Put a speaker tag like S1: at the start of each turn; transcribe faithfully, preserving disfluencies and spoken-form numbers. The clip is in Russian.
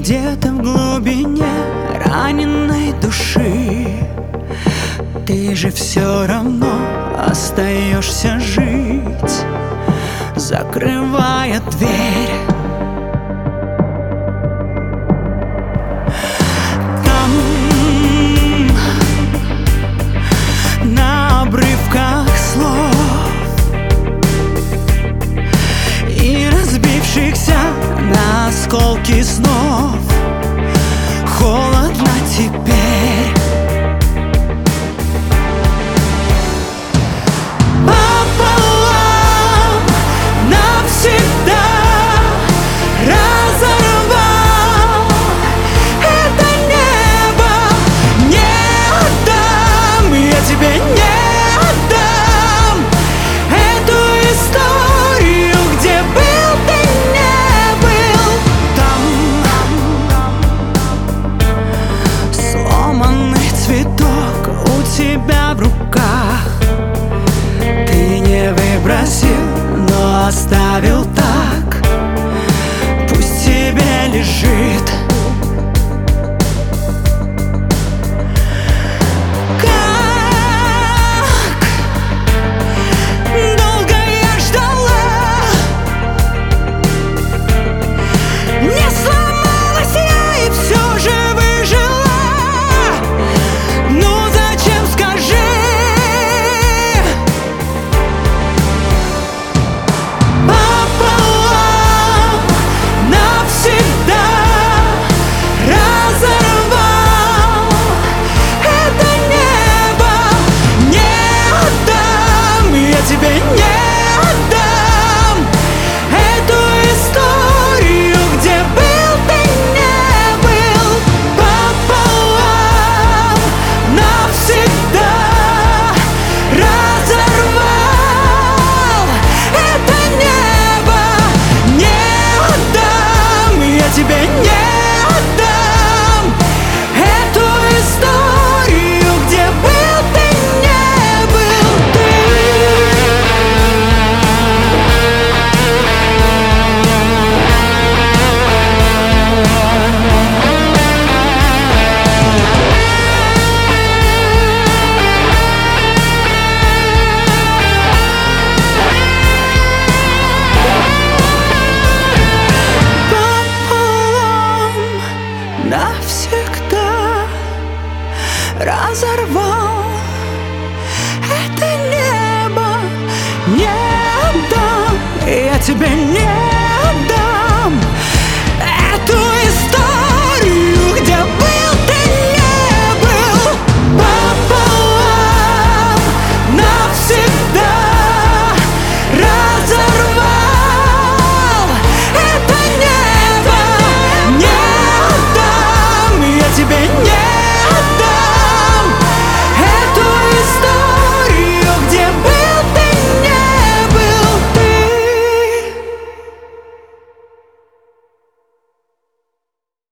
S1: Где-то в глубине раненой души ты же все равно остаешься жить, закрывая дверь. Там, на обрывках слов и разбившихся на осколки снов, холодно теперь. Пополам навсегда разорвал это небо. Не отдам, я тебе не отдам эту историю, где был ты не был. Там сломанный цветок у тебя в руках, ты не выбросил, но оставил так, пусть тебе лежит. Как долго я ждала, не сломалась я и все же выжила. Ну зачем, скажи? Пополам навсегда разорвал это небо. Не отдам, я тебе не отдам эту историю, где был ты не был. Пополам навсегда разорвал это небо. Не отдам, я тебе не отдам эту историю, где был ты не был ты. Пополам навсегда разорвал это небо. Не отдам, я тебе не